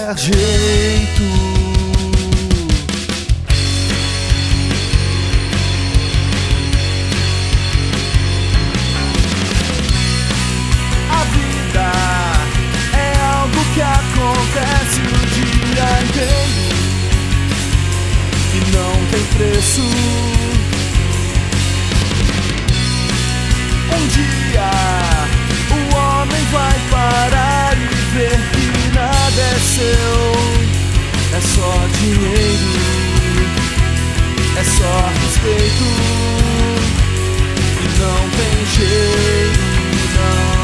qualquer jeito. Que acontece o dia inteiro e não tem preço. Um dia o homem vai parar e ver que nada é seu, é só dinheiro, é só respeito e não tem jeito, não.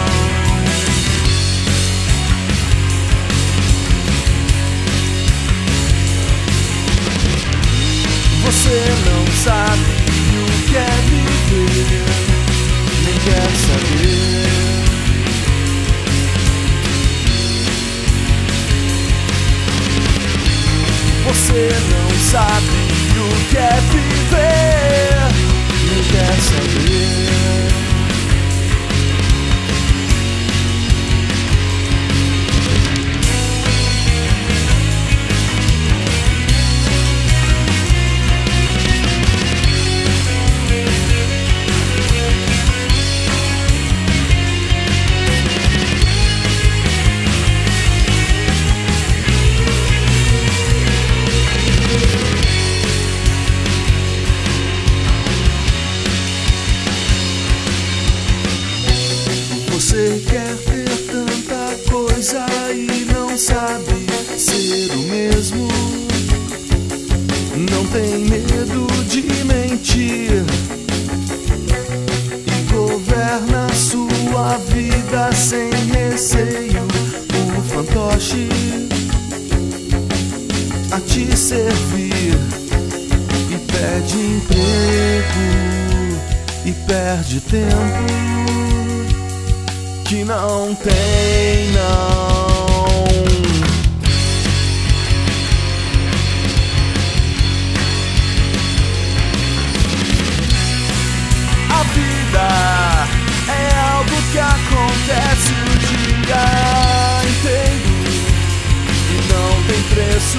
Você não sabe o que é viver, nem quer saber. Você não sabe o que é viver, nem quer saber. Você quer ter tanta coisa e não sabe ser o mesmo. Não tem medo de mentir e governa sua vida sem receio. O fantoche a te servir e pede emprego e perde tempo que não tem, não. A vida é algo que acontece o dia inteiro e não tem preço.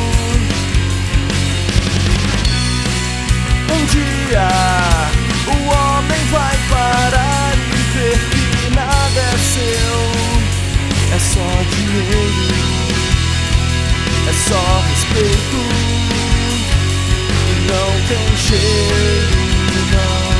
Um dia o homem vai parar e ver que nada é seu, é só dinheiro, é só respeito e não tem cheiro, não.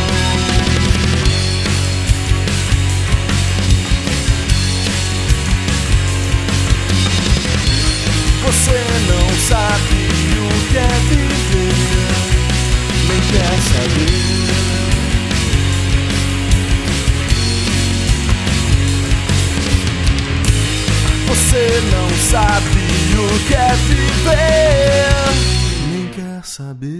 Você não sabe o que é viver, nem quer saber. Você não sabe o que é viver, nem quer saber.